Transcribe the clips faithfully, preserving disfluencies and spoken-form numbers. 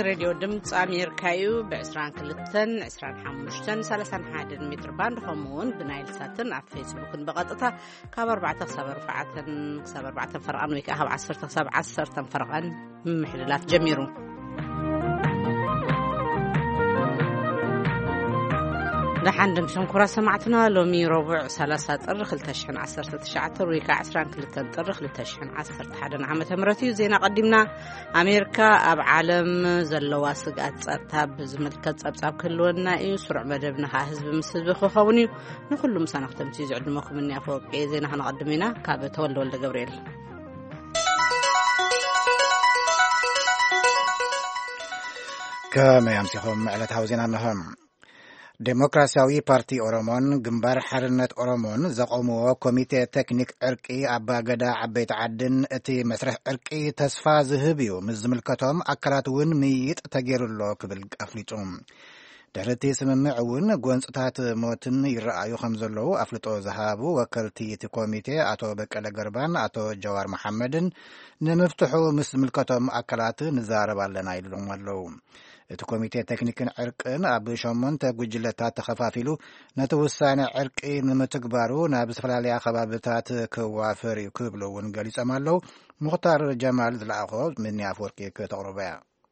راديو دمت أمريكايو بعشرين كلتن عشرين حمشتن ثلاثين حادن متر باند خمون بنايل ساتن على فيسبوك بقطتها كاب أربعة صبر فعتن صبر أربعة فرقان ويكأهب عشرة صبر عشرة فرقان محللات جميرو لحن مشكورة سمعتنا لومي ربع ثلاثة طرخ لتشحن عشرة تسعة ويكا عشرين كلتن طرخ لتشحن عشرة حدا عام تمرتي زينا قدمنا أمريكا أب عالم زلوا سقات تاب زملكت أبصاب كلنا إيه سرع مدبنا حزب مسبق خوني نخلو مسانا ختمتي زعل مخ مني أفوق إيه زينا هنقدمنا كابة تولد ولد جبريل كما يمسكهم على تهوزين عنهم ديمقراسياوي بارتي أورومون جنبار حرنة أورومون زقومو كوميتي تكنيك عرقي عبا قدا عبيت عدن اتي مسرح عرقي تسفا زهبيو مزملكتهم أكراتون ميت تغير الله كبل أفليتهم دهرتي سممعون قوانسطات موتن يرأيو خمزلو أفلطو زهابو وكالتي كوميتي أتو بكال قربان أتو جوار محمدن نمفتحو مزملكتهم أكرات نزارب علينا يلوم اللو እቲ ኮሚቴ ቴክኒክን ዕርቅን ኣብ ሸሞንተ ጉጅለታት ተኸፋፊሉ ነቲ ውሳነ ዕርቂ ንምትግባሩ ናብ ዝተፈላለዩ ከባቢታት ክዋፈር እዩ ክብሉ እውን ገሊፆም ኣለው ሙኽታር ጀማል ዝለኣኾ ምን ኣፍወርቂ ከተቕርበያ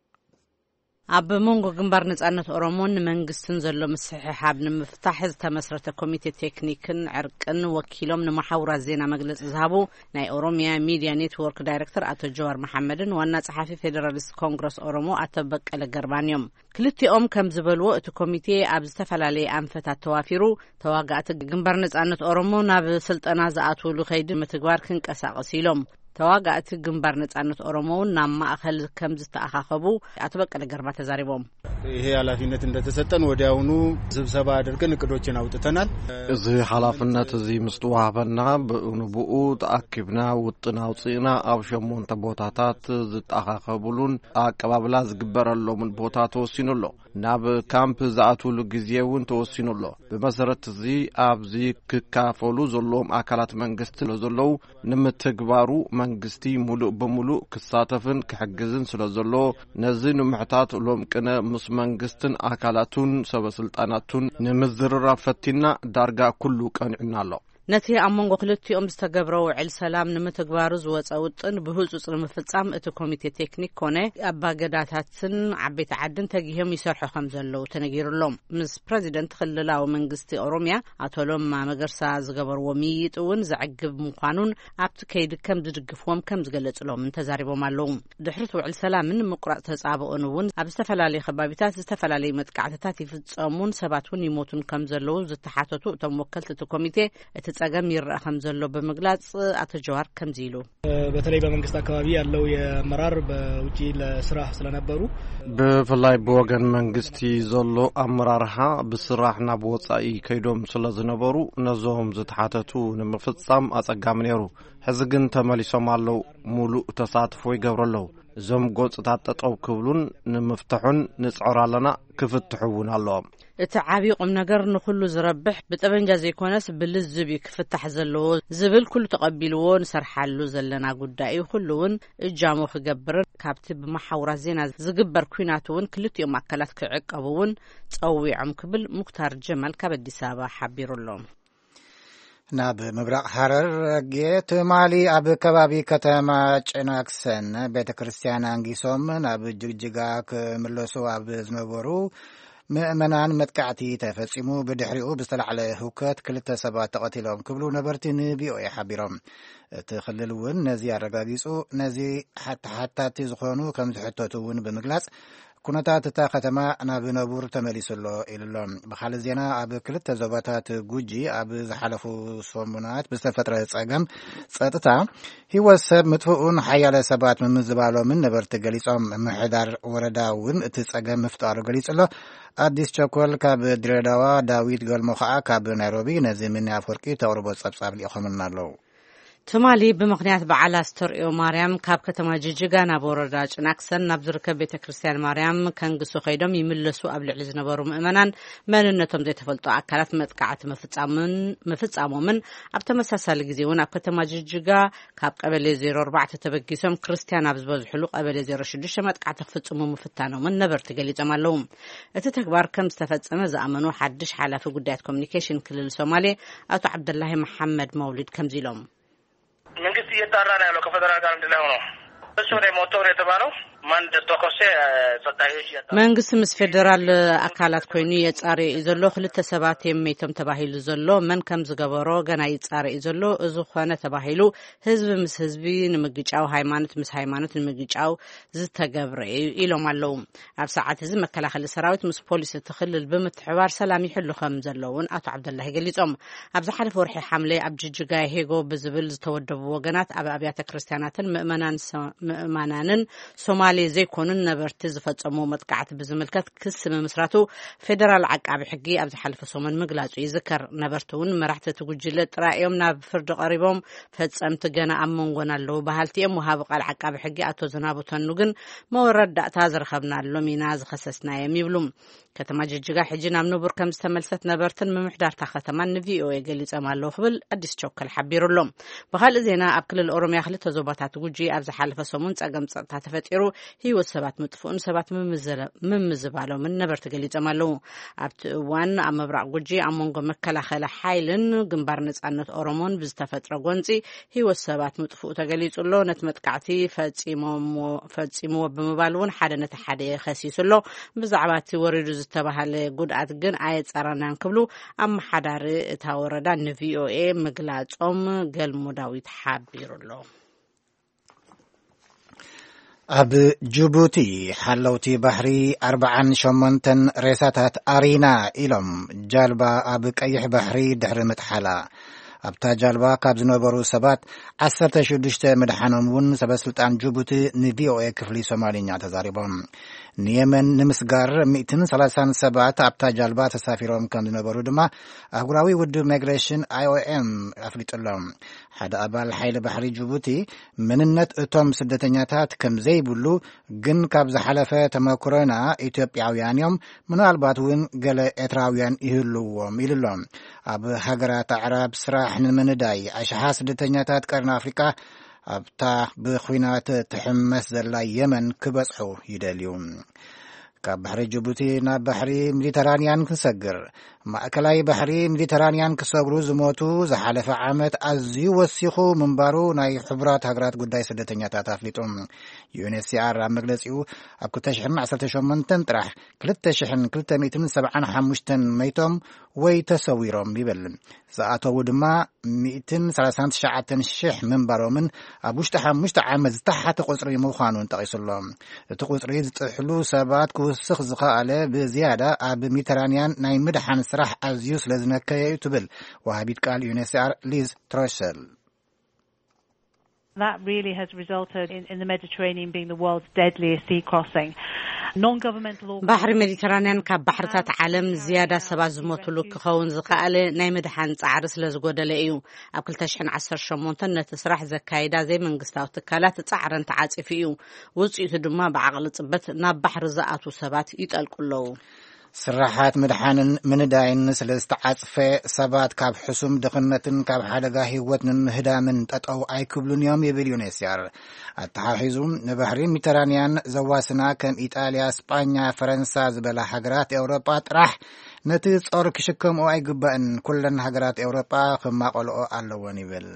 ኣብ መንጎ ግንባር ነጻነት ኦሮሞን መንግስትን ዘሎ ምስሕሓብ ንምፍታሕ ዝተመስረተ ኮሚቴ ቴክኒክን ዕርቅን ወኪሎም ንማሕበራት ዜና መግለጽ ዝሃቡ ናይ ኦሮሚያ ሚድያ ኔትወርክ ዳይሬክተር አቶ ጀዋር መሐመድን ዋና ጸሓፊ ፌደራሊስት ኮንግረስ ኦሮሞ አቶ በቀለ ገርባንዮም ክልቲኦም ከም ዝበልዎ እቲ ኮሚቴ ኣብ ዝተፈላለየ ኣንፈታት ተዋፊሩ ተዋጋእቲ ግንባር ነጻነት ኦሮሞ ናብ ስልጠና ዝኣትውሉ ከይዲ ምትግባር ክንቀሳቀስ ኢሎም ተዋጋእቲ ግንባር ነጻነት ኦሮሞውን ናብ ማእከል ከም ዝተኣኻኸቡ አቶ በቀለ ገርባ ተዛሪቦም ይሄ ኃላፊነት እንደተሰጠን ወዲያውኑ ስብሰባ አድርገን እቅዶችን አውጥተናል እዚ ኃላፊነት እዚ ምስተዋሃበና ብኡንቡኡ ተኣኪብና ውጥና አውጽና ኣብ ሸሞንተ ቦታታት ዝተኣኻኸቡሉን ኣቀባብላ ዝግበረሎም ቦታ ተወሲኑሎ ናብ ካምፕ ዝኣትውሉ ግዜውን ተወሲኑሎ በመሰረት እዚ ኣብዚ ክካፈሉ ዘሎም ኣካላት መንግስቲ ዘለው ንምትግባሩ መንግስቲ ሙሉእ በሙሉእ ክሳተፍን ክሕግዝን ስለዘሎ ነዚ ንምሕታት ሎም ቅነ ምስ መንግስትን ኣካላቱን ሰበስልጣናቱን ንምዝርራብ ፈቲና ዳርጋ ኩሉ ቀንዕና ኣሎ ነቲ ኣብ መንጎ ክልቲኦም ዝተገብረው ዕል ሰላም ንምትግባሩ ዝወፀ ውጥን ብህፁፅ ንምፍጻም እቲ ኮሚቴ ቴክኒክ ኮነ ኣባገዳታትን ዓበይቲ ዓድን ተጊሄም ይሰርሑ ከም ዘለው ተነጊሩሎም ምስ ፕሬዚደንት ክልላዊ መንግስቲ ኦሮሚያ አቶ ለማ መገርሳ ዝገበርዎ ሚይጥ እውን ዘዕግብ ምዃኑን ኣብቲ ከይዲ ከም ዝድግፍዎም ከም ዝገለጽሎም ተዛሪቦም ኣለው ድሕሪ ውዕል ሰላምን ምቁራጽ ተጻብኦን እውን ኣብ ዝተፈላለዩ ከባቢታት ዝተፈላለዩ መጥቃዕትታት ይፍጸሙን ሰባት እውን ይሞቱን ከም ዘለው ዝተሓተቱ እቶም ወከልቲ እቲ ኮሚቴ እቲ ጸገም ይረአ ከም ዘሎ በመግለጽ አቶ ጀዋር ከም ዚሉ በተለይ በመንግስት አካባቢ ያለው የመራር በውጪ ለስራ ስለነበሩ በፍላይ በወገን መንግስቲ ዘሎ አመራርሃ በስራሕና በወጻኢ ከይዶም ስለዝነበሩ ነዞም ዝተሓተቱ ንምፍጻም አጸጋም ነይሩ ሕዝግን ተመሊሶም ኣለው ሙሉእ ተሳትፎ ይገብረለው ዞም ጎጽታት ጠጠው ክብሉን ንምፍትሑን ንጽዕራለና ክፍትሑውን ኣለዎም እቲ ዓቢ ቁም ነገር ንኹሉ ዝረብሕ ብጠበንጃ ዘይኮነስ ብልዝብ ክፍታሕ ዘለዎ ዝብል ኩሉ ተቀቢልዎ ንሰርሓሉ ዘለና ጉዳይ ኩሉውን እጃሞ ክገብር ካብቲ ብማሕበራት ዜና ዝግበር ኩናት እውን ክልቲኦም ኣካላት ክዕቀቡውን ጸዊዖም ክብል ሙክታር ጀማል ካብ አዲስ አበባ ሓቢሩሎም ናብ ምብራቅ ሐረር ጌት ማሊ ኣብ ከባቢ ከተማ ጭናክሰን ቤተክርስቲያን አንጊሶም ናብ ጅግጅጋ ክምለሱ ኣብ ዝነበሩ ምእመናን መጥቃዕቲ ተፈጺሙ ብድሕሪኡ ብዝተላዕለ ህውከት ክልተ ሰባት ተቐቲሎም ክብሉ ነበርቲ ንቢኦኤ ሓቢሮም እቲ ክልል እውን ነዚ ኣረጋጊጹ ነዚ ሓታሓታቲ ዝኾኑ ከም ዝሕተቱ እውን ብምግላጽ ኩነታት እታ ከተማ ናብ ነቡር ተመሊሱሎ ኢሎም ብኻልእ ዜና ኣብ ክልተ ዞባታት ጉጂ ኣብ ዝሓለፉ ሰሙናት ብዝተፈጥረ ጸገም ጸጥታ ህይወት ሰብ ምጥፍኡን ሓያለ ሰባት ምምዝባሎምን ነበርቲ ገሊጾም ምሕዳር ወረዳ እውን እቲ ጸገም ምፍጣሩ ገሊጹሎ አዲስ ቸኮል ካብ ድሬዳዋ ዳዊት ገልሞ ከዓ ካብ ናይሮቢ ነዚ ምን ኣፍወርቂ ተቕርቦ ጸብጻብ ሊኢኹምና ኣለዉ ሶማሊ ብምክንያት በዓል አስተርእዮ ማርያም ካብ ከተማ ጅጅጋ ናብ ወረዳ ጭናክሰን ናብ ዝርከብ ቤተ ክርስቲያን ማርያም ከንግሱ ኸይዶም ይምለሱ ኣብ ልዕሊ ዝነበሩ ምእመናን መንነቶም ዘይተፈልጡ አካላት መጥቃዕቲ መፍጻሞምን ኣብ ተመሳሳሊ ግዜ እውን ኣብ ከተማ ጅጅጋ ካብ ቀበሌ ዜሮ ኣርባዕተ ተበጊሶም ክርስቲያን ኣብ ዝበዝሕሉ ቀበሌ ዜሮ ሽዱሽተ መጥቃዕቲ ክፍጽሙ ምፍታኖምን ነበርቲ ገሊጾም ኣለዉ። እቲ ተግባር ከም ዝተፈጸመ ዝኣመኑ ሓድሽ ሓላፊ ጉዳያት ኮሙኒኬሽን ክልል ሶማሌ አቶ ዓብደላሂ መሐመድ መውሊድ ከምዚ ኢሎም መንግስት እየጣራ ነው ያለው ከፌደራል ጋር እንደላይ ሆኖ እሱ ላይ ሞተር የተባለው ማን ተኮሰ ጸጣዮች ያጣ መንግስት ምስ ፌደራል አካላት ኮይኑ የጻሪ ዘሎ ክልተ ሰባት የመይቶም ተባሂሉ ዘሎ መን ከም ዝገበሮ ገና ይጻሪ ዘሎ እዚ ኾነ ተባሂሉ ህዝብ ምስ ህዝቢ ንምግጫው ሃይማኖት ምስ ሃይማኖት ንምግጫው ዝተገብረ ኢሎም ኣለዉ። ኣብ ሰዓት እዚ መከላኸሊ ሰራዊት ምስ ፖሊስ ተኽልል ብምትሕባር ሰላም ይሕሉ ከም ዘለውን አቶ ዓብደላሂ ገሊጾም ኣብ ዝሓለፈ ወርሒ ሐምሌ ኣብ ጅጅጋ ሄጎ ብዝብል ዝተወደቡ ወገናት ኣብ ኣብያተ ክርስቲያናትን ምእመናን ምእመናንን ሶማሊ ዘይኮኑን ነበርቲ ዝፈጸሙ መጥቃዕቲ ብዝምልከት ክስ ምምስራቱ ፌደራል ዓቃቢ ሕጊ ኣብ ዝሓለፈ ሰሞን ምግላጹ ይዝከር። ነበርቱን መራሕቲ ትጉጅለ ጥራዮም ናብ ፍርዲ ቀሪቦም ፈጸምቲ ገና ኣብ መንጎን ኣለዉ ባህልቲኦም ወሃቢ ቃል ዓቃቢ ሕጊ አቶ ዝናቡ ተኑ ግን መወረዳእታ ዝረኸብናሎም ኢና ዝኸሰስናዮም ይብሉ። ከተማ ጅጅጋ ሕጂ ናብ ንቡር ከም ዝተመልሰት ነበርትን ምምሕዳርታ ከተማን ንቪኦኤ ገሊጾም ኣለዉ ክብል አዲስ ቾከል ሓቢሩሎም። ብኻልእ ዜና ኣብ ክልል ኦሮሚያ ክልተ ዞባታት ጉጂ ኣብ ዝሓለፈ ሰሙን ጸገም ጸጥታ ተፈጢሩ ህይወት ሰባት ምጥፉእን ሰባት ምምዝባሎምን ነበርቲ ገሊጾም ኣለዉ። ኣብቲ እዋን ኣብ ምብራቅ ጉጂ ኣብ መንጎ መከላኸሊ ሓይልን ግንባር ነጻነት ኦሮሞን ብዝተፈጥረ ጎንፂ ህይወት ሰባት ምጥፉእ ተገሊጹሎ ነቲ መጥቃዕቲ ፈጺምዎ ብምባል እውን ሓደ ነቲ ሓደ ኸሲሱሎ ብዛዕባ እቲ ወሪዱ ዝተባሃለ ጉድኣት ግን ኣየጸረናን ክብሉ ኣመሓዳሪ እታ ወረዳ ንቪኦኤ ምግላጾም ገልሙ ዳዊት ሓቢሩሎ። ኣብ ጅቡቲ ሓለውቲ ባሕሪ ኣርባዓን ሸሞንተን ሬሳታት ኣሪና ኢሎም ጃልባ ኣብ ቀይሕ ባሕሪ ድሕሪ ምጥሓላ ኣብታ ጃልባ ካብ ዝነበሩ ሰባት ዓሰርተ ሽዱሽተ ምድሓኖም እውን ሰበስልጣን ጅቡቲ ንቪኦኤ ክፍሊ ሶማሊኛ ተዛሪቦም። ንየመን ንምስጋር ሚእትን ሰላሳን ሰባት ኣብታ ጃልባ ተሳፊሮም ከም ዝነበሩ ድማ ኣህጉራዊ ውድብ ማይግሬሽን ኣይኦኤም ኣፍሊጡሎም። ሓደ ኣባል ሓይሊ ባሕሪ ጅቡቲ ምንነት እቶም ስደተኛታት ከም ዘይብሉ ግን ካብ ዝሓለፈ ተመክሮና ኢትዮጵያውያን እዮም ምናልባት እውን ገለ ኤርትራውያን ይህልዎም ኢሉሎም። ኣብ ሃገራት ኣዕራብ ስራሕ ንምንዳይ ኣሽሓ ስደተኛታት ቀርኒ ኣፍሪካ ኣብታ ብኹናት ትሕመስ ዘላ የመን ክበጽሑ ይደልዩ። ካብ ባሕሪ ጅቡቲ ናብ ባሕሪ ሜዲተራንያን ክንሰግር ማእከላይ ባሕሪ ሜዲተራንያን ክሰግሩ ዝሞቱ ዝሓለፈ ዓመት ኣዝዩ ወሲኹ ምንባሩ ናይ ሕቡራት ሃገራት ጉዳይ ስደተኛታት ኣፍሊጡ። ዩኤንኤችሲአር ኣብ መግለጺኡ ኣብ ክልተ ሽሕን ዓሰርተ ሸሞንተን ጥራሕ ክልተ ሽሕን ክልተ ሚእትን ሰብዓን ሓሙሽተን መይቶም ወይ ተሰዊሮም ይብል። ዝኣተዉ ድማ ሚእትን ሰላሳን ትሽዓተን ሽሕ ምንባሮምን ኣብ ውሽጢ ሓሙሽተ ዓመት ዝተሓተ ቁፅሪ ምዃኑን ጠቒሱሎም። እቲ ቁፅሪ ዝጥሕሉ ሰባት ክውስኽ ዝኸኣለ ብዝያዳ ኣብ ሜዲተራንያን ናይ ምድሓን ስራሕ ኣዝዩ ስለ ዝነከየ እዩ ትብል ወሃቢት ቃል ዩኤንኤችሲአር ሊዝ ትሮሸል። That really has resulted in, in the Mediterranean being the world's deadliest sea crossing. Non-governmental ባሕሪ ሜዲተራንያን ካብ ባሕርታት ዓለም ዝያዳ ሰባት ዝሞትሉ ክኸውን ዝኸኣለ ናይ ምድሓን ጻዕሪ ስለ ዝጎደለ እዩ። ኣብ ክልተ ሽሕን ዓሰርተ ሸሞንተን ነቲ ስራሕ ዘካይዳ ዘይመንግስታዊ ትካላት ጻዕረን ተዓጺፉ እዩ። ውጽኢቱ ድማ ብዓቕሊ ጽበት ናብ ባሕሪ ዝኣቱ ሰባት ይጠልቁለዉ። ስራሓት ምድሓንን ምንዳይን ስለ ዝተዓጽፈ ሰባት ካብ ሕሱም ድኽነትን ካብ ሓደጋ ህይወት ንምህዳምን ጠጠው ኣይክብሉን እዮም ይብል ዩኤንኤችሲአር። ኣተሓሒዙ ንባሕሪ ሜዲተራንያን ዘዋስና ከም ኢጣልያ፣ ስጳኛ፣ ፈረንሳ ዝበላ ሃገራት ኤውሮጳ ጥራሕ ነቲ ጾር ክሽከምኦ ኣይግባእን ኩለን ሃገራት ኤውሮጳ ክማቐልኦ ኣለወን ይብል።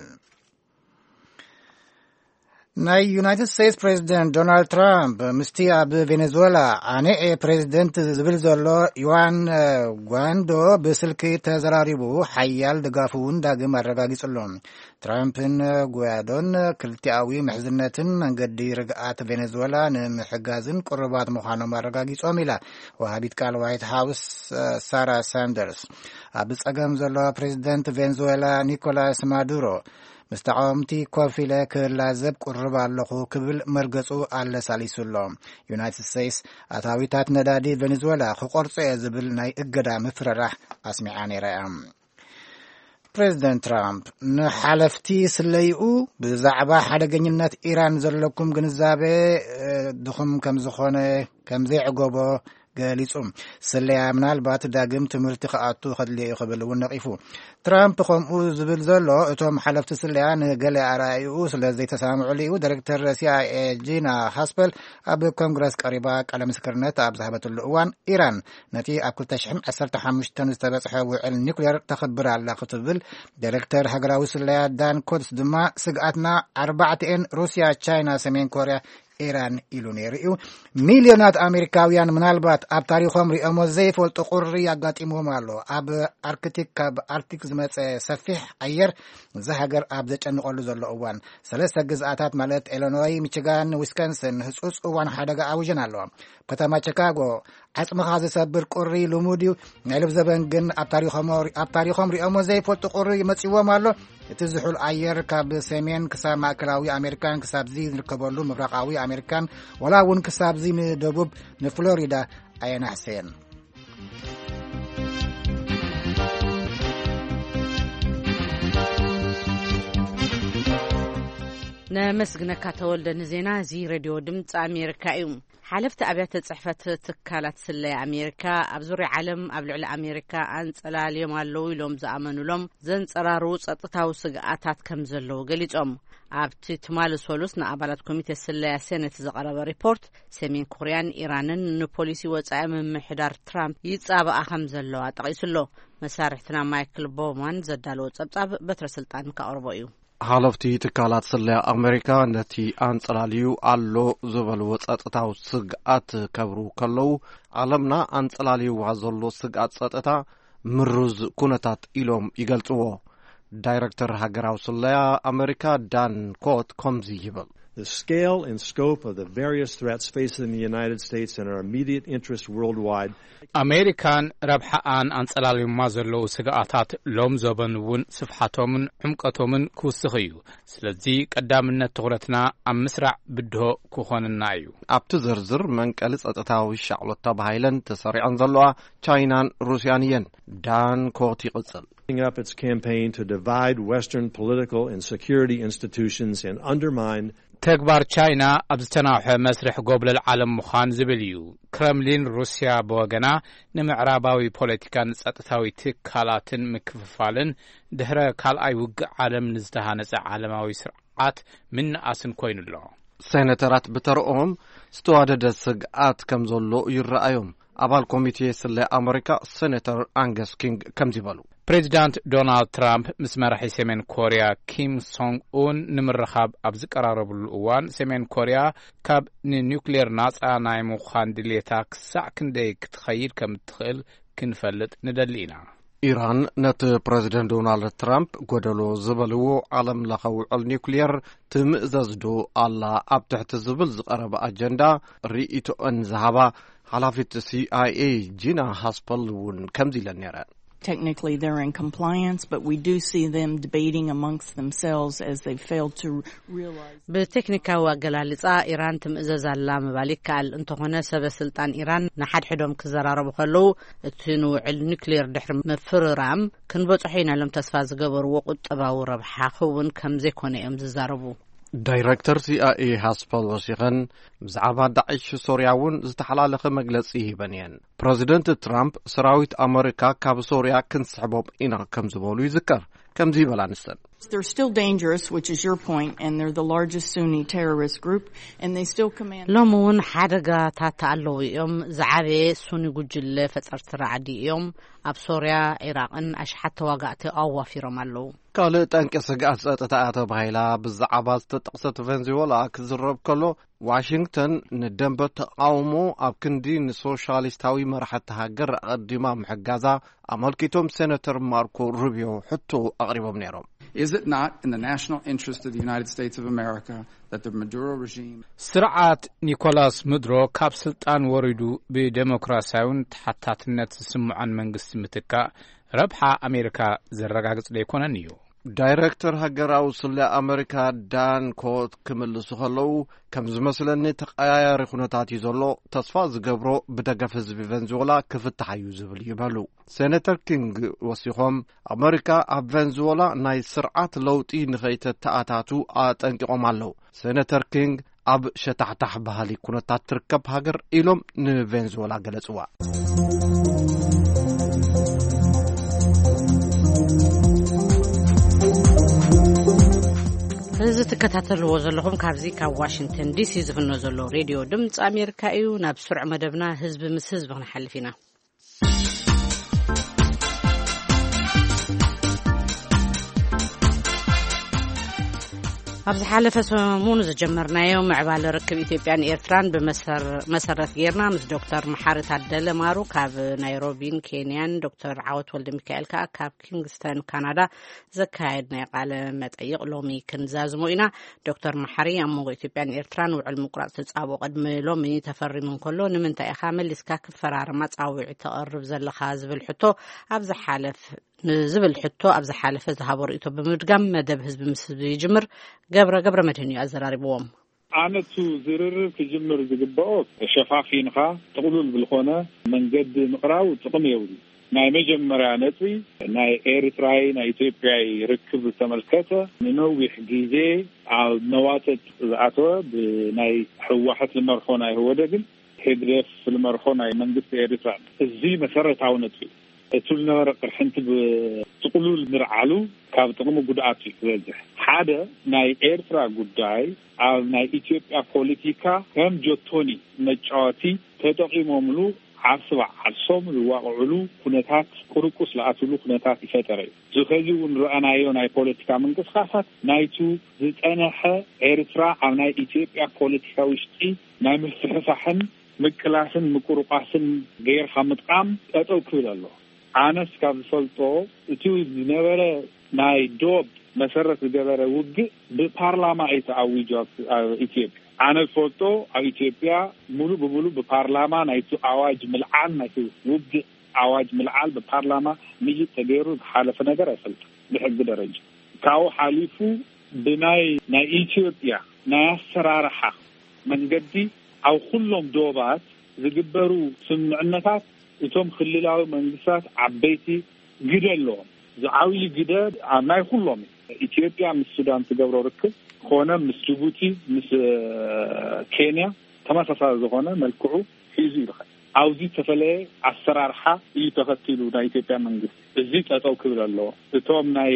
ናይ ዩናይትድ ስቴትስ ፕሬዚደንት ዶናልድ ትራምፕ ምስቲ ኣብ ቬኔዙዌላ ኣነኤ ፕሬዚደንት ዝብል ዘሎ ዩዋን ጓንዶ ብስልኪ ተዘራሪቡ ሓያል ድጋፉ እውን ዳግም ኣረጋጊጹሎም። ትራምፕን ጓዶን ክልቲኣዊ ምሕዝነትን መንገዲ ርግኣት ቬኔዙዌላ ንምሕጋዝን ቁርባት ምዃኖም ኣረጋጊጾም ኢላ ወሃቢት ቃል ዋይት ሃውስ ሳራ ሳንደርስ። ኣብ ጸገም ዘሎ ፕሬዚደንት ቬኔዙዌላ ኒኮላስ ማዱሮ ምስ ተቃወምቲ ኮፍ ኢለ ክላዘብ ቁርብ ኣለኹ ክብል መርገጹ ኣለሳሊሱሎ። ዩናይትድ ስቴትስ ኣታዊታት ነዳዲ ቬኔዙዌላ ክቆርጾ እየ ዝብል ናይ እገዳ ምፍረራሕ ኣስሚዓ ነይራ እያ። ፕሬዚደንት ትራምፕ ንሓለፍቲ ስለይኡ ብዛዕባ ሓደገኝነት ኢራን ዘለኩም ግንዛቤ ድኹም ከም ዝኾነ ከም ዘይዕገቦ ገሊጹ ስለያ ምናልባት ዳግም ትምህርቲ ከኣቱ ከድልዩ ክብል እውን ነቂፉ ትራምፕ ከምኡ ዝብል ዘሎ እቶም ሓለፍቲ ስለያ ንገለ ኣራእዩ ስለዘይተሰማምዑሉ እዩ ዳይሬክተር ሲአይኤ ጂና ሃስፐል ኣብ ኮንግረስ ቀሪባ ቃለ ምስክርነት ኣብ ዝሃበትሉ እዋን ኢራን ነቲ ኣብ ክልተ ሽሕ ዓሰርተ ሓሙሽተ ዝተበፅሐ ውዕል ኒውክሌር ተኽብር ኣላ ክትብል ዳይሬክተር ሃገራዊ ስለያ ዳን ኮትስ ድማ ስግኣትና ኣርባዕተን ሩስያ ቻይና ሰሜን ኮርያ ኢራን ኢሉ ነይሩ እዩ ሚልዮናት ኣሜሪካውያን ምናልባት ኣብ ታሪኾም ሪኦሞ ዘይፈልጡ ቁሪ ኣጋጢሞም ኣሎ ኣብ ኣርክቲክ ካብ ኣርክቲክ ዝመፀ ሰፊሕ ኣየር እዚ ሃገር ኣብ ዘጨንቀሉ ዘሎ እዋን ሰለስተ ግዝኣታት ማለት ኢሊኖይ ሚችጋን ዊስኮንሰን ህፁፅ እዋን ሓደጋ ኣውጀን ኣለዋ ከተማ ቺካጎ ዓፅምኻ ዝሰብር ቁሪ ልሙድ እዩ ናይ ልብ ዘበን ግን ኣብ ታሪኾም ሪኦሞ ዘይፈልጡ ቁሪ መፂዎም ኣሎ እቲ ዝሑል ኣየር ካብ ሰሜን ክሳብ ማእከላዊ ኣሜሪካን ክሳብ ዚ ዝርከበሉ ምብራቃዊ ኣሜሪካን ወላ እውን ክሳብ ዚ ንደቡብ ንፍሎሪዳ ኣየናሕሰየን ነመስግነካ ተወልደ ንዜና እዚ ሬድዮ ድምፂ ኣሜሪካ እዩ ሓለፍቲ ኣብያተ ጽሕፈት ትካላት ስለያ ኣሜሪካ ኣብ ዙርያ ዓለም ኣብ ልዕሊ ኣሜሪካ ኣንጸላልዮም ኣለዉ ኢሎም ዝኣመኑሎም ዘንጸራሩ ጸጥታዊ ስግኣታት ከም ዘለዉ ገሊጾም ኣብቲ ትማል ሰሉስ ንኣባላት ኮሚቴ ስለያ ሴኔት ዘቐረበ ሪፖርት ሰሜን ኮርያን ኢራንን ንፖሊሲ ወጻኢ ምምሕዳር ትራምፕ ይጻብኣ ከም ዘለዋ ጠቒሱሎ መሳርሕትና ማይክል ቦማን ዘዳለወ ጸብጻብ በትረ ስልጣን ካቕርቦ እዩ ሓለፍቲ ትካላት ስለያ ኣሜሪካ ነቲ ኣንጸላልዩ ኣሎ ዝበልዎ ጸጥታዊ ስግኣት ከብሩ ከለዉ ዓለምና ኣንጸላልዩዋ ዘሎ ስግኣት ጸጥታ ምሩዝ ኩነታት ኢሎም ይገልጽዎ ዳይሬክተር ሃገራዊ ስለያ ኣሜሪካ ዳን ኮት ከምዚ ይብል The scale and scope of the various threats facing the United States and our immediate interest worldwide. American rabhaan ansalalima zallo sgaatat lom zobanun sifhatomun umqatomun kusiyu. ስለዚህ ቀዳምነት ትኩረትና ኣብ ምስራዕ ብድሆ ክኾንና እዩ ኣብቲ ዝርዝር መንቀል ጸጥታዊ ሻዕሎታ ባሃይለን ተሰሪዐን ዘለዋ ቻይናን ሩስያን እየን ዳን ኮት ይቕጽል up its campaign to divide Western political and security institutions and undermine ተግባር ቻይና ኣብ ዝተናውሐ መስርሕ ጎብለል ዓለም ምዃን ዝብል እዩ ክሬምሊን ሩስያ በወገና ንምዕራባዊ ፖለቲካን ጸጥታዊ ትካላትን ምክፍፋልን ድህረ ካልኣይ ውግእ ዓለም ንዝተሃነጸ ዓለማዊ ስርዓት ምንኣስን ኮይኑሎ ሴኔተራት በተርኦም ዝተዋደደ ስግኣት ከም ዘሎ ይረኣዮም አባል ኮሚቴ ስለ አሜሪካ ሴኔተር አንገስ ኪንግ ከም ዝበሉ ፕሬዚዳንት ዶናልድ ትራምፕ ምስመራሒ ሰሜን ኮሪያ ኪም ሶንግ ኡን ንምርኻብ ኣብ ዝቀራረብሉ እዋን ሰሜን ኮሪያ ካብ ንኒውክሌር ናጻ ናይ ምዃን ድሌታ ክሳዕ ክንደይ ክትኸይድ ከም ትኽእል ክንፈልጥ ንደሊ ኢና ኢራን ነቲ ፕሬዚደንት ዶናልድ ትራምፕ ጎደሎ ዝበልዎ ዓለም ለኸ ውዕል ኒውክሌር ትምእዘዝዶ ኣላ ኣብ ትሕቲ ዝብል ዝቐረበ ኣጀንዳ ርኢቶን ዝሃባ ሓላፊት C I A Gina Haspel won ከምዚለን ነረ Technically they're in compliance, but we do see them debating amongst themselves as they fail to realize በቴክኒካዊ አገላልጻ ኢራን ትምእዘዛላ መባሊክ ቃል እንተሆነ ሰበስልጣን ኢራን ንሓድሕዶም ክዘራረቡ ከለው እቲ ንውዕል ኒውክሌር ድሕር መፍረራም ክንበጽሒና ለም ተስፋ ዝገበርዎ ቁጥባዊ ረብሓ ኸውን ከም ዘይኮነ እዮም ዝዛረቡ ዳይሬክተር C I A Haspel ወሲኸን ብዛዕባ ዳዕሽ ሶርያውን ዝተሓላለኸ መግለጺ ይበንየን ፕሬዚደንት ትራምፕ ሰራዊት አሜሪካ ካብ ሶርያ ክንስሕቦም ኢና ከም ዝበሉ ይዝከር ከምዚ ይበላንስተን They're still dangerous, which is your point, and they're the largest Sunni terrorist group, and they still command... لومون حادقا تاتالو يوم زعابي سوني قجل فترت رعدي يوم اب سوريا عراقن اشحت واقعت اوى في رمالو قال تنك سقات ستتاعت بهيلا بالزعابات تتقصت فنزويلا كزرب كله واشنطن ندنب تقاومو اب كندي نسوشاليستاوي مرحة هاجر قديما محجازة عملكيتهم سيناتور ماركو روبيو حطو اقربهم نيرهم Is it not in the national interest of the United States of America that the Maduro regime ስርዓት ኒኮላስ ምድሮ ካብ ስልጣን ወሪዱ ብዴሞክራሲያውን ተሓታትነት ስምዓን መንግስት ምትካ ረብሓ አሜሪካ ዘረጋግጽ ለይኮነን እዩ ዳይሬክተር ሃገራዊ ስለ ኣሜሪካ ዳን ኮት ክምልሱ ከለው ከም ዝመስለኒ ተቀያያሪ ኩነታት ይዘሎ ተስፋ ዝገብሮ ብደገፍ ህዝቢ ቬንዙዌላ ክፍታሕ እዩ ዝብል ይበሉ። ሴኔተር ኪንግ ወሲኾም ኣሜሪካ ኣብ ቬንዙዌላ ናይ ስርዓት ለውጢ ንኸይተተኣታቱ ኣጠንቂቖም ኣለው። ሴኔተር ኪንግ ኣብ ሸታሕታሕ ባህሊ ኩነታት ትርከብ ሃገር ኢሎም ንቬንዙዌላ ገለጽዋ። እዚ ተከታተልዎ ዘለኹም ካብዚ ካብ ዋሽንግተን ዲሲ ዝፍኖ ዘሎ ሬድዮ ድምፂ ኣሜሪካ እዩ። ናብ ስርዕ መደብና ህዝቢ ምስ ህዝቢ ክንሓልፍ ኢና። ኣብዚ ሓለፈ ሰሙን ዝጀመርናዮ ምዕባለ ርክብ ኢትዮጵያን ኤርትራን ብመሰረት ጌርና ምስ ዶክተር መሓሪ ታደለ ማሩ ካብ ናይሮቢን ኬንያን ዶክተር ዓወት ወልደ ሚካኤል ከዓ ካብ ኪንግስተን ካናዳ ዘካየድናዮ ቃለ መጠይቅ ሎሚ ክንዛዝሞ ኢና። ዶክተር መሓሪ ኣብ ሞንጎ ኢትዮጵያን ኤርትራን ውዕል ምቁራፅ ተጻብኦ ቅድሚ ሎሚ ተፈሪሙ እንከሎ ንምንታይ ኢኻ መሊስካ ክፈራርማ ጻዊዕ ተቐርብ ዘለኻ ዝብል ሕቶ ኣብ ዝሓለፈ ንዝብል ሕቶ ኣብ ዝሓለፈ ዝሃቦ ርእቶ ብምድጋም መደብ ህዝቢ ምስ ህዝቢ ይጅምር ገብረ ገብረ መድህን እዩ ኣዘራሪብዎም። ኣነቱ ዝርርብ ክጅምር ዝግብኦ ሸፋፊንኻ ጥቕሉል ብልኾነ መንገዲ ምቕራብ ጥቕሚ የብሉ። ናይ መጀመርያ ነጥቢ ናይ ኤርትራይ ናይ ኢትዮጵያይ ርክብ ዝተመልከተ ንነዊሕ ግዜ ኣብ መዋጥጥ ዝኣተወ ብናይ ሕዋሓት ዝመርሖ ናይ ህወደግን ሄድሬፍ ዝመርሖ ናይ መንግስቲ ኤርትራ እዚ መሰረታዊ ነጥቢ እቱል ነበረ ቅርሕንቲ ብጥቕሉል ንርዓሉ ካብ ጥቕሙ ጉድኣት ይበዝሕ። ሓደ ናይ ኤርትራ ጉዳይ ኣብ ናይ ኢትዮጵያ ፖለቲካ ከም ጆቶኒ መጫወቲ ተጠቂሞምሉ ዓስባ ዓርሶም ዝዋቅዕሉ ኩነታት ቁርቁስ ዝኣትሉ ኩነታት ይፈጠረ እዩ። ዝኸዚ እውን ረኣናዮ ናይ ፖለቲካ ምንቅስቃሳት ናይቱ ዝፀነሐ ኤርትራ ኣብ ናይ ኢትዮጵያ ፖለቲካ ውሽጢ ናይ ምፍሕፋሕን ምቅላስን ምቁርቋስን ገይርካ ምጥቃም ጠጠው ክብል ኣሎ። ኣነስ ካብ ዝፈልጦ እቲ ዝነበረ ናይ ዶብ መሰረት ዝገበረ ውግእ ብፓርላማ እዩ ተኣዊጁ ኣብ ኢትዮጵያ። ኣነ ዝፈልጦ ኣብ ኢትዮጵያ ሙሉ ብሙሉ ብፓርላማ ናይቲ ኣዋጅ ምልዓል ናይቲ ውግእ ኣዋጅ ምልዓል ብፓርላማ ምይት ተገይሩ ዝሓለፈ ነገር ኣይፈልጥም ብሕጊ ደረጃ። ካብኡ ሓሊፉ ብናይ ናይ ኢትዮጵያ ናይ ኣሰራርሓ መንገዲ ኣብ ኩሎም ዶባት ዝግበሩ ስምምዕነታት እቶም ክልላዊ መንግስታት ዓበይቲ ግደ ኣለዎም። ዝዓብይ ግደ ኣብ ናይ ኩሎም ኢትዮጵያ ምስ ሱዳን ትገብሮ ርክብ ኮነ ምስ ጅቡቲ ምስ ኬንያ ተመሳሳሊ ዝኾነ መልክዑ ሒዙ ይርከብ። ኣብዚ ተፈለየ ኣሰራርሓ እዩ ተኸቲሉ ናይ ኢትዮጵያ መንግስት እዚ ጠጠው ክብል ኣለዎ። እቶም ናይ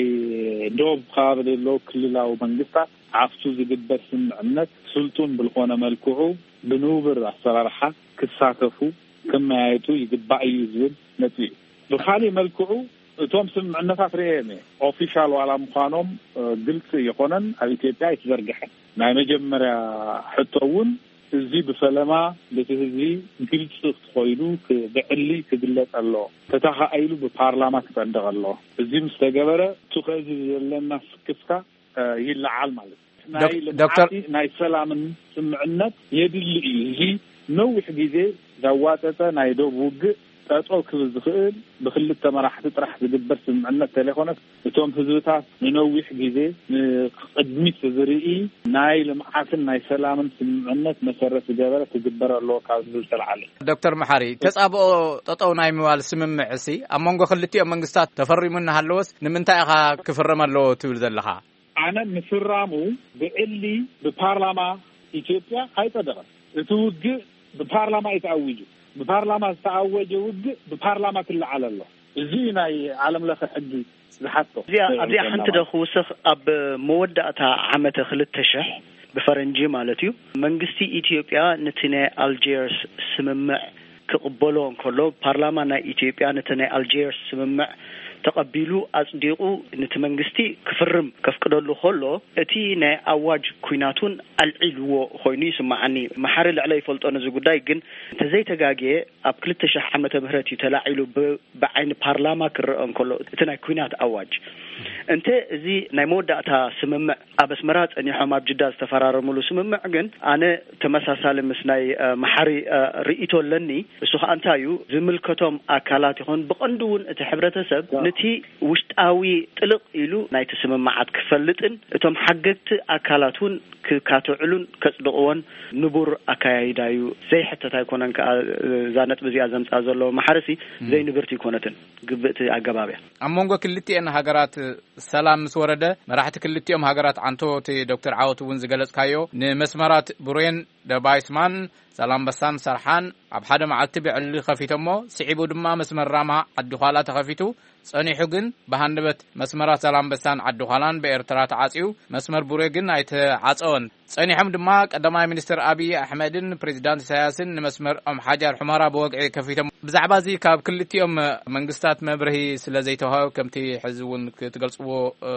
ዶብ ከባቢ ዘለዉ ክልላዊ መንግስታት ዓፍቱ ዝግበር ስምምዕነት ስልጡን ብልኾነ መልክዑ ብንውብር ኣሰራርሓ ክሳተፉ ከመያየቱ ይግባእ እዩ ዝብል ነጥቢ እዩ። ብኻሊእ መልክዑ እቶም ስምምዕነታት ርአየም ኦፊሻል ዋላ ምዃኖም ግልጽ ይኾነን ኣብ ኢትዮጵያ ይተዘርግሐን። ናይ መጀመርያ ሕቶ እውን እዚ ብፈለማ በቲ ህዝቢ ግልጽ ኮይኑ ብዕሊ ክግለጽ ኣለዎ። ተተኻኢሉ ብፓርላማ ክጸድቕ ኣለዎ። እዚ ምስ ተገበረ ትኸዚ ዘለና ስክፍካ ይለዓል ማለት ናይ ልምዓቲ ናይ ሰላምን ስምምዕነት የድሊ እዩ። እዚ ነዊሕ ግዜ ዘዋጠጠ ናይ ዶብ ውግእ ጠጠው ክብል ዝኽእል ብክልተ መራሕቲ ጥራሕ ዝግበር ስምምዕነት ተለይኮነስ እቶም ህዝብታት ንነዊሕ ግዜ ንቅድሚት ዝርኢ ናይ ልምዓትን ናይ ሰላምን ስምምዕነት መሰረት ዝገበረ ክግበር ኣለዎ ካብ ዝብል ተለዓለ። ዶክተር መሓሪ ተጻብኦ ጠጠው ናይ ምዋል ስምምዕሲ ኣብ መንጎ ክልቲኦም መንግስታት ተፈሪሙ እናሃለወስ ንምንታይ ኢኻ ክፍረም ኣለዎ ትብል ዘለኻ? ኣነ ምፍራሙ ብዕሊ ብፓርላማ ኢትዮጵያ ኣይጸደቐን። እቲ ውግእ ብፓርላማ ይተኣውጁ ብፓርላማ ዝተኣወጀ ውግእ ብፓርላማ ክለዓል ኣሎ። እዚ ናይ ዓለም ለኸ ሕጊ ዝሓቶ እዚኣ ሓንቲ ደ ክውስኽ ኣብ መወዳእታ ዓመተ ክልተ ሽሕ ብፈረንጂ ማለት እዩ መንግስቲ ኢትዮጵያ ነቲ ናይ ኣልጀርስ ስምምዕ ክቕበሎ እንከሎ ፓርላማ ናይ ኢትዮጵያ ነቲ ናይ ኣልጀርስ ስምምዕ ተቀቢሉ አጽዲቁ ነቲ መንግስቲ ክፍርም ከፍቅደሉ ኸሎ እቲ ናይ ኣዋጅ ኩናቱን አልዒልዎ ኮይኑ ይስማዓኒ። መሓሪ ልዕለ ይፈልጦ ነዚ ጉዳይ ግን ተዘይተጋግየ ኣብ ክልተ ሽሕ ዓመተ ምህረት ተላዒሉ ብዓይኒ ፓርላማ ክርአ እንከሎ እቲ ናይ ኩናት ኣዋጅ እንተ እዚ ናይ መወዳእታ ስምምዕ ኣብ ኣስመራ ጸኒሖም ኣብ ጅዳ ዝተፈራረሙሉ ስምምዕ ግን ኣነ ተመሳሳሊ ምስ ናይ መሓሪ ርእይቶ ለኒ እሱ ኸ እንታይ እዩ ዝምልከቶም ኣካላት ይኹን ብቐንዱ እውን እቲ ሕብረተሰብ እቲ ውሽጣዊ ጥልቅ ኢሉ ናይ ተስምማዓት ክፈልጥን እቶም ሓገግቲ አካላቱን ክካተዕሉን ከጽድቅዎን ንቡር አካያይዳዩ ዘይሕተታ ይኮነን ከዛነት በዚያ ዘምጻ ዘሎ ማሕረሲ ዘይንብርቲ ይኮነትን ግብእቲ አገባብያ አሞንጎ ክልቲኤን ሃገራት ሰላም ምስወረደ መራሕቲ ክልቲኦም ሃገራት አንቶቲ ዶክተር ዓወት ውን ዝገለጽካዮ ንመስመራት ቡሬን ደባይስማን ሰላም በሳን ሰርሓን ኣብ ሓደ መዓልቲ ብዕሊ ኸፊቶሞ ስዒቡ ድማ መስመር ራማ ዓዲ ኋላ ተኸፊቱ ጸኒሑ ግን በሃንበት መስመራት ሰላም በሳን ዓዲ ኋላን በኤርትራ ተዓጽዩ መስመር ቡሬ ግን አይተዓጸወን ጸኒሖም ድማ ቀዳማይ ሚኒስትር አብይ አሕመድን ፕሬዝዳንት ኢሳያስን ንመስመር ኦም ሓጃር ሑመራ በወግዒ ከፊቶም ብዛዕባ እዚ ካብ ክልቲኦም መንግስታት መብርሂ ስለ ዘይተዋሃብ ከምቲ ሕዝውን ክትገልጽዎ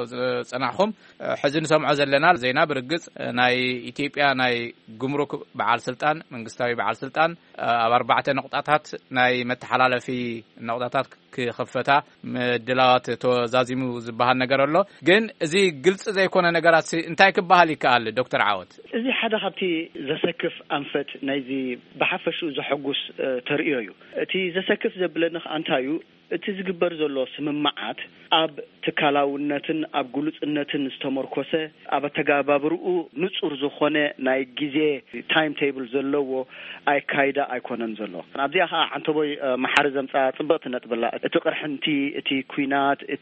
ጸናሕኩም ሕዚ ንሰምዖ ዘለና ዜና ብርግጽ ናይ ኢትዮጵያ ናይ ጉምሩክ በዓል ስልጣን መንግስታዊ በዓል ስልጣን ኣብ አርባዕተ ነቁጣታት ናይ መተሓላለፊ ነቁጣታት ክኸፈታ ምድላዋት ተዛዚሙ ዝበሃል ነገር ኣሎ ግን እዚ ግልጽ ዘይኮነ ነገራት እንታይ ክበሃል ይከኣል ዶክተር ዓወት እዚ ሓደ ካብቲ ዘሰክፍ አንፈት ናይዚ በሓፈሹ ዘሐጉስ ተርእዮ እዩ እቲ ዘሰክፍ ዘብለንኽ አንታዩ እቲ ዝግበር ዘሎ ስምማዓት ኣብ ትካላውነትን ኣብ ጉሉጽነትን ዝተመርኮሰ ኣብ ተጋባብርኡ ንጹር ዝኾነ ናይ ግዜ ታይም ቴብል ዘለዎ ኣይካይዳ ኣይኮነን ዘሎ ኣብዚኣ ኸ ዓንተቦይ ማሕረ ዘምጻ ጽብቕቲ ነጥብላ እቲ ቅርሕንቲ እቲ ኩናት እቲ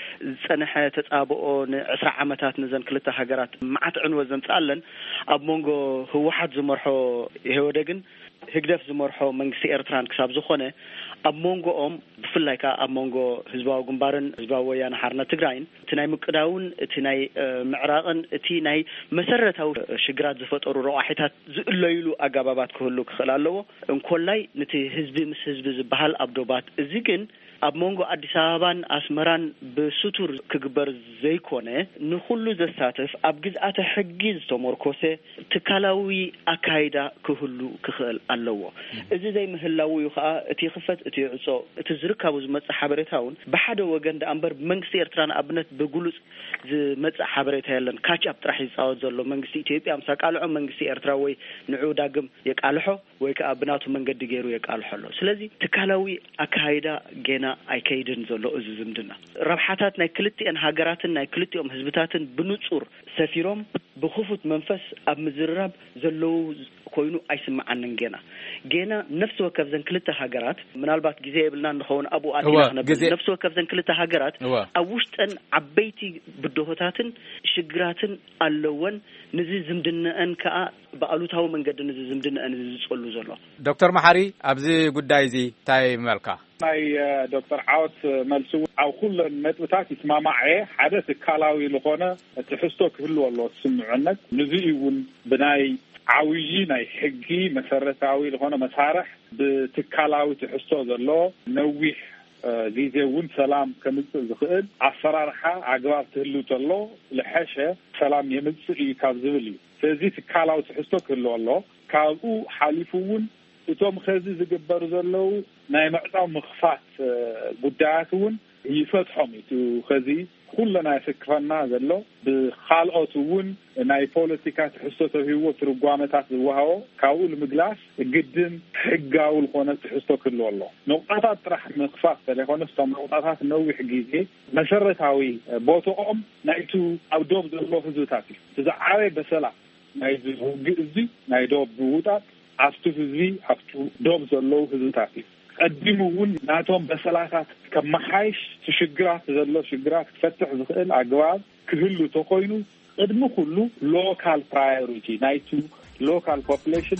ዝጸንሐ ተጻብኦ ንዕስራ ዓመታት ንዘን ክልተ ሃገራት መዓት ዕንወት ዘምጻ ኣለን ኣብ መንጎ ህወሓት ዝመርሖ ይሄወደግን ህግደፍ ዝመርሖ መንግስቲ ኤርትራን ክሳብ ዝኾነ ኣብ መንጎኦም ብፍላይካ ኣብ መንጎ ህዝባዊ ግንባርን ህዝባዊ ወያነ ሓርነት ትግራይን እቲ ናይ ምቅዳውን እቲ ናይ ምዕራቕን እቲ ናይ መሰረታዊ ሽግራት ዝፈጠሩ ረዋሒታት ዝእለይሉ ኣጋባባት ክህሉ ክኽእል ኣለዎ እንኮላይ ነቲ ህዝቢ ምስ ህዝቢ ዝበሃል ኣብዶባት እዚ ግን ኣብ መንጎ አዲስ አበባን አስመራን በሱቱር ክግበር ዘይኮነ ንኹሉ ዘሳተፍ ኣብ ግዝአተ ሕጊ ዝተመርኮሰ ትካላዊ አካይዳ ክህሉ ክኽእል ኣለዎ እዚ ዘይ ምህላው ይኸ እቲ ክፈት እቲ ዕጾ እቲ ዝርካቡ ዝመጽእ ሓበሬታውን ብሓደ ወገን ዳንበር መንግስቲ ኤርትራን ኣብነት በጉሉጽ ዝመጽእ ሓበሬታ ያለን ካች ኣብ ጥራሕ ይጻወት ዘሎ መንግስቲ ኢትዮጵያ ምሳ ቃልዖ መንግስቲ ኤርትራ ወይ ንዑ ዳግም የቃልሖ ወይ ከአብናቱ መንገዲ ገይሩ የቃልሖ ኣሎ ስለዚ ትካላዊ አካይዳ ገና አይከይድን ዘሎ እዚ ዝምድና ረብሓታት ናይ ክልቲአን ሃገራትን ናይ ክልቲኦም ህዝብታትን ብንጹር ሰፊሮም ብኽፉት መንፈስ ኣብ ምዝራብ ዘለው ኮይኑ አይስማዓንን ገና ገና ነፍስ ወከፍ ዘን ክልተ ሃገራት ምናልባት ግዜ ይብልና እንደሆነ አቡ አዲላ ነበር ነፍስ ወከፍ ዘን ክልተ ሃገራት ኣብ ውሽጠን ዓበይቲ ብድሆታትን ሽግራትን ኣለወን ንዚ ዝምድናን ከኣ በአሉታው መንገድ ንዚ ዝምድናን ዝጽሉ ዘሎ ዶክተር መሐሪ ኣብዚ ጉዳይ እዚ ታይ መልካ ናይ ዶክተር ዓወት መልሱ ኣብ ኩለን ነጥብታት ይስማማዕ ሓደ ትካላዊ ዝኾነ ትሕዝቶ ክህሉ ኣሎ ስምዕነት ንዚ እውን ብናይ ዓውይ ናይ ሕጊ መሰረታዊ ዝኾነ መሳርሕ ብትካላዊ ትሕዝቶ ዘሎ ነዊሕ ግዜ እውን ሰላም ከምጽእ ዝኽእል ኣሰራርሓ ኣግባብ ትህሉ ዘሎ ለሐሸ ሰላም የምጽእ እዩ ካብ ዝብል እዩ ስለዚ ትካላዊ ትሕዝቶ ክህሉ ኣሎ ካብኡ ሓሊፉ እውን እቶም ከዚ ዝግበሩ ዘለው ናይ ምዕጣው ምኽፋት ጉዳያት እውን ይፈትሖም እቲ ከዚ ኩለና ይስክፈና ዘሎ ብኻልኦት እውን ናይ ፖለቲካ ትሕዝቶ ተሂቦ ትርጓመታት ዝወሃቦ ካብኡ ንምግላስ ግድን ሕጋዊ ዝኾነ ትሕዝቶ ክህሉ ኣሎ ነቁጣታት ጥራሕ ምኽፋት ስለይኮነ ስቶም ነቁጣታት ነዊሕ ግዜ መሰረታዊ ቦትኦም ናይቱ ኣብ ዶብ ዘሎ ህዝብታት እዩ ትዛዓበይ በሰላም ናይ ዝውግእ እዚ ናይ ዶብ ብውጣት ኣብቲ ህዝቢ ኣብቲ ዶብ ዘለው ህዝብታት እዩ ቀዲሙ እውን ናቶም በሰላታት ከመሓይሽ ሽግራት ዘሎ ሽግራት ክፈትሕ ዝኽእል ኣግባብ ክህሉ ተኮይኑ ቅድሚ ኩሉ ሎካል ፕራዮሪቲ ናይቱ ሎካል ፖፑሌሽን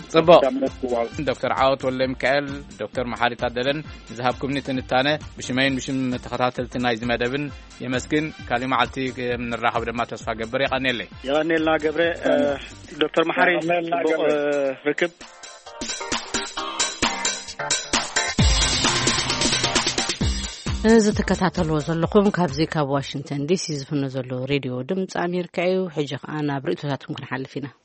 ዶክተር ዓወት ወልደ ሚካኤል ዶክተር መሐሪ ታደለን ዝሃብኩም ንትንታነ ብሽመይን ብሽም ተኸታተልቲ ናይ ዝመደብን የመስግን ካሊ መዓልቲ ንራኸብ ድማ ተስፋ ገብረ ይቀነለይ ይቀነልና ገብረ ዶክተር መሐሪ ርክብ እዚ ተከታተልዎ ዘለኹም ካብዚ ካብ ዋሽንግተን ዲሲ ዝፍኖ ዘሎ ሬድዮ ድምፂ ኣሜሪካ እዩ ሕጂ ከዓ ናብ ርእቶታትኩም ክንሓልፍ ኢና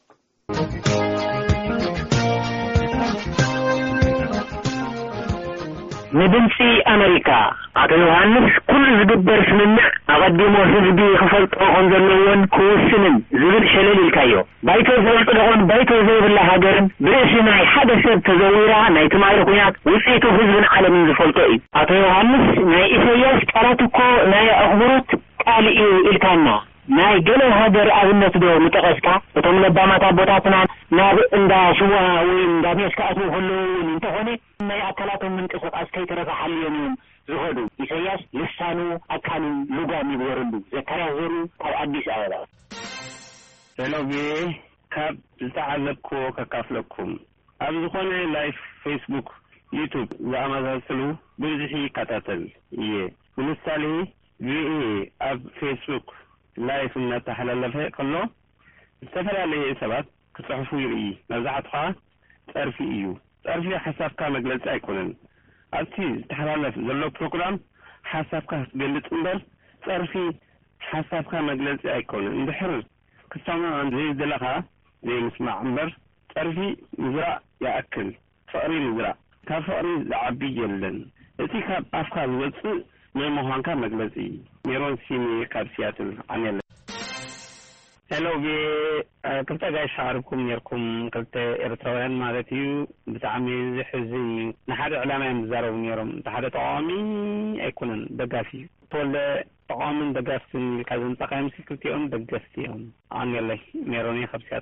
ندنسي أمريكا أتو يوهانس كل زببر سمنع أقدمو حزبي خفلت أخون زلون كوسنن زبر شلل الكايو بايتو زلط لغون بايتو زيب الله هاجرن برئيسي ناي حدث تزويرا ناي تماير قياك وسيتو حزبن على من زفلتوئي أتو يوهانس ناي إسياس كاراتوكو ناي أخبرت قال إيه إلكانا ناي جلو هاجر أغنى تدو متقسكا وتم لبامات أبوتاتنا ناب اندا شوها وين داميس كأسو خلو انتهوني ناي أكلاتهم من قصة أسكي ترفع حاليا زهدو إسياس لسانو أكانو لغامي بورندو زكرا غورو أو أديس أولا سلو بي كاب لتعلقكو ككافلكم أبزخوني لايف فيسبوك يوتيوب وأمازان سلو بلزحي كتاتل إيه ونسالي في إيه أب فيسبوك لايف النتحلل كله استفر عليه سبات كصحفو يرئي نزعتها تعرفي إيو تعرفي حساب كان مجلس أيكونن أبتي تحلل زلو بروجرام حساب كان جلت أمبر تعرفي حساب كان مجلس أيكونن اندحر كسامنا عند زي دلقها زي مسمع أمبر تعرفي مزرع يأكل فقري مزرع كفقري لعبي جلن اتي كاب أفكار وصل ما مهان كان مجلسي ميرون سيني كارسياتل عنيل هلو بي كنت جاي شعركم يركم كنت إرتوان مالتيو بتعمي زحزي نحد علامة مزارو نيرم تحد طعامي أيكونن دقافي طول طعام دقافتن كازن تقايم سيكلتيهم دقافتيهم عنيل ميروني خبسيات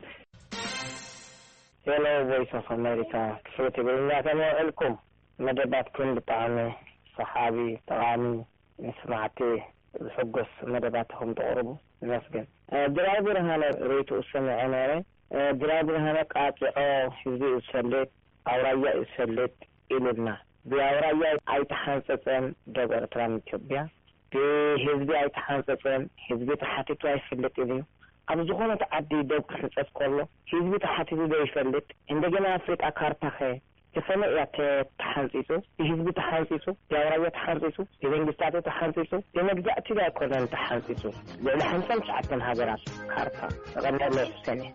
هلو فويس اوف امريكا كفوتي بالله كما لكم مدباتكم بطعمي صحابي طعامي سمعتي الحقص مدباتهم تقربوا نسجن درايبر هنا ريتو السمع أنا درايبر هنا قاطع حزبي السلت أو رأي السلت إلنا بأورايا أي تحنسفن دبر ترام تبيا بحزبي أي تحنسفن حزبي تحتي أي سلت إلنا أبزخونة تعدي دب كسر كله حزبي تحتي ده يسلت عندنا أفريقيا كارتاخة كفنا يات تحنسيسو حزبي تحنسيسو بأورايا تحنسيسو بإنجلستات تحنسيسو بمجزء تدا كلن تحنسيسو لأن حنسم ساعتنا هاجرات كارتا غنى له سنة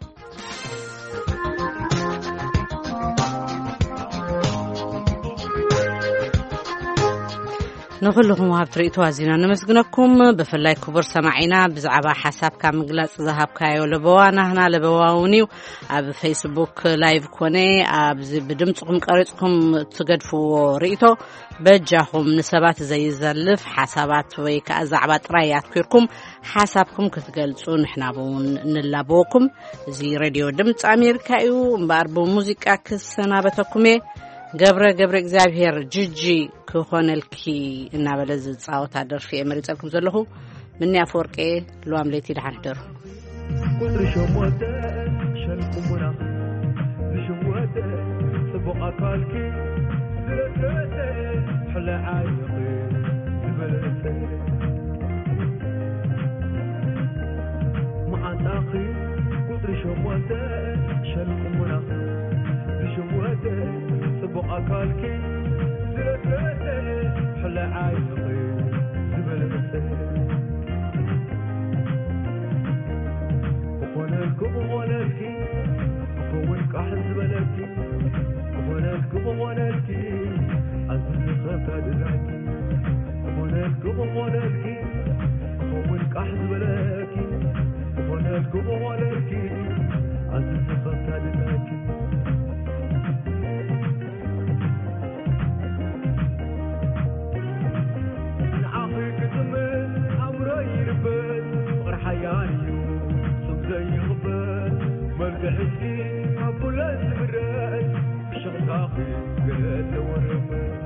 نغلهم وابتريت وازينا نمسجنكم بفلاي كبر سمعينا بزعبا حساب كامجلس ذهب كايو لبوانا هنا لبواونيو أب فيسبوك لايف كوني أب بدمتكم قريتكم تقدفوا ريتو بجاهم نسبات زي زلف حسابات ويكا زعبات رايات كيركم حسابكم كتقلصوا نحنا بون نلابوكم زي راديو دمت أمريكايو مباربو موسيقى كسنابتكمي قبر قبر እግዚአብሔር ጅጂ ከሆነልኪ እና በለዝ ጻውታ ደርፊ እመሪጻልኩም ዘለኹ ምን ያፈርቀ ሉአምሌቲ ደሐደሩ ቁጥር ሸሞተ ሸልኩሙና ልሽወተ ጽቡቕ አካልኪ ዝረከተ ሕለ ዓይኺ ዝበለተ መዓንታኺ ቁጥር ሸሞተ ሸልኩሙና ልሽወተ أكلك زرت حلا عايزك زبلت وقولك وقولك وقولك أحزبلك وقولك وقولك أزل خفاد لك وقولك وقولك وقولك أحزبلك وقولك وقولك أزل خفاد لك مرجعتي أبولاس براد شغاخي قلت ورم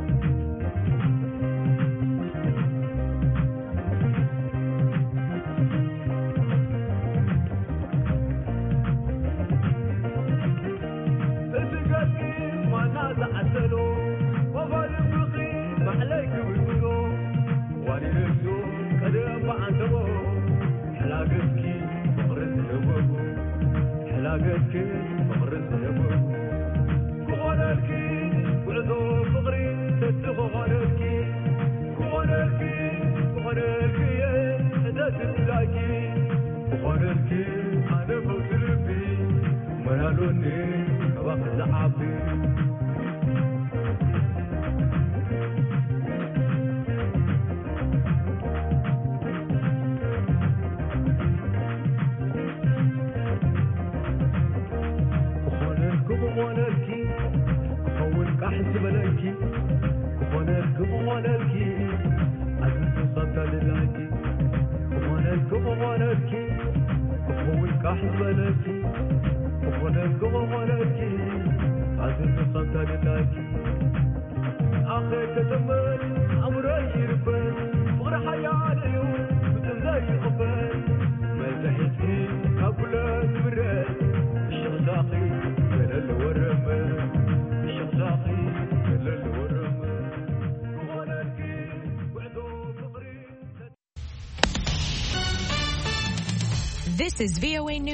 تسقطي ما نازعتلو وغالب بقي ما عليك بيقولو واني نفسو كدام عندبو حلاقتكي مغرز نبوكو حلاقتك مغرز يبو كوانالك وعدو فغري تدخو غانالك كوانالك كوانالك يا حدات بلاكي كوانالك أنا موت ربي منالوني واخد عابي كحسبلكي كونك كونك عزيز صدق للعكي كونك كونك كون كحسبلكي كونك كونك عزيز صدق للعكي أخي كتمل عمري يربل فغر حيالي وتزاي قبل ما زحتني قبل تبرد الشغزاقي ولا الورم الشغزاقي ولا الورم This is V O A News.